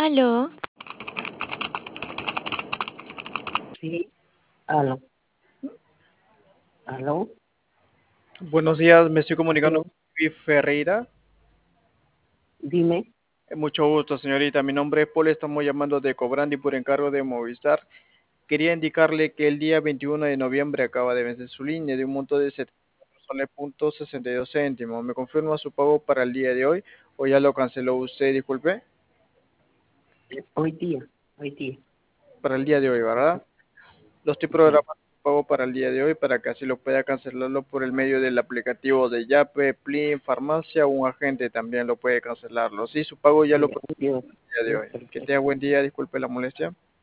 Aló, Sí, aló, aló, Buenos días, me estoy comunicando aló, con Luis Ferreira. dime, Mucho gusto, señorita. Mi nombre es Paul, estamos llamando de Cobrandi por encargo de Movistar. Quería indicarle que el día 21 de noviembre acaba de vencer su línea de un monto de 74,62 soles. ¿Me confirma su pago para el día de hoy o ya lo canceló usted? Disculpe. hoy día, hoy día, Para el día de hoy, ¿verdad? Lo estoy sí, programando su pago para el día de hoy para que así lo pueda cancelarlo por el medio del aplicativo de Yape, Plin, Farmacia o un agente también lo puede cancelarlo. Sí, su pago ya lo Dios, día de Dios, hoy. Que perfecto. tenga buen día, disculpe la molestia.